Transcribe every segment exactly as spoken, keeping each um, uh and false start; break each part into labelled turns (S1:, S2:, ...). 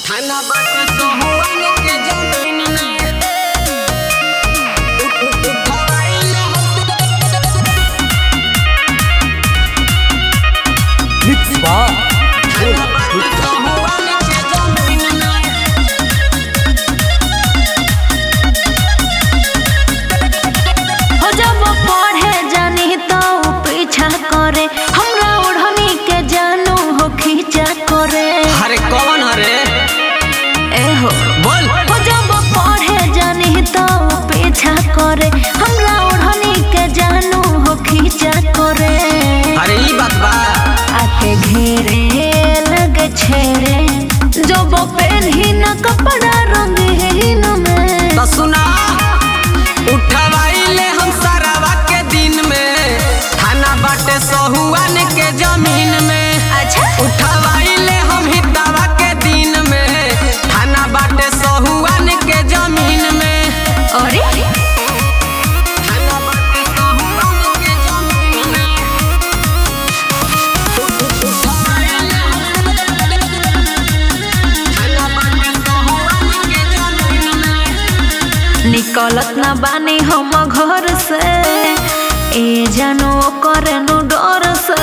S1: थाना बाटे सोहुआन के जमीन में उठवाइल
S2: मिक्स बा
S1: थाना बाटे सोहुआन के जमीन में
S3: हो जब पढ़े जानी तो पीछा करे हमरा ओढ़नी के जानू हो खींचा करे।
S1: अरे कौन हरे
S3: ए हो
S1: बोल
S3: हो जब पढ़े जानी तो पीछा करे हमरा ओढ़नी के जानू हो खींचा करे।
S1: अरे ई बात बा
S3: आके घेरे लगे छेरे जब पहनी न कपड़ा रंगीन में।
S1: तो सुना उठवाइले हम सरावा के दिन में थाना बाटे सोहुआन के जमीन में।
S3: अच्छा
S1: उठवाइले हम हितावा के दिन में थाना बाटे सोहुआन के जमीन में।
S3: अरे
S1: थाना बाटे सोहुआन के जमीन में। उठवाइले थाना बाटे सोहुआन के जमीन में।
S3: निकलत ना बानी हम घर से ए जानो करे नु डर से।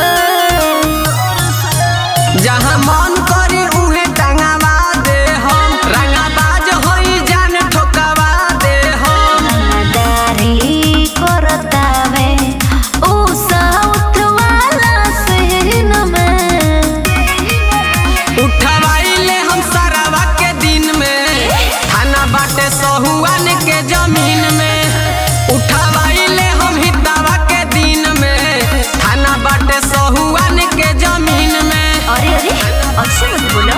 S1: जहाँ मन करी उहे टंगावा दे हम रंगाबाज होई जान ठोकावा दे हम।
S3: दारी करतावे ओ साउथ वाला सीन में।
S1: उठवाइले हम सरावा के दिन में थाना बाटे सोहुआन के जमीन में। उठवाइले हम हितावा के दिन में थाना बाटे सोहुआन के जमीन में।
S3: अरे अरे अच्छे मत बोलो।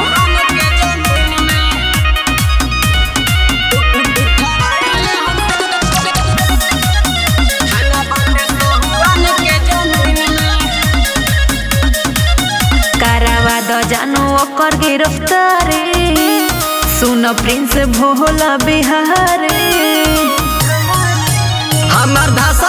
S3: करावा द जानू ओकर गिरफ्तारी सुन प्रिंस भोला बिहारी।
S1: हमर धसा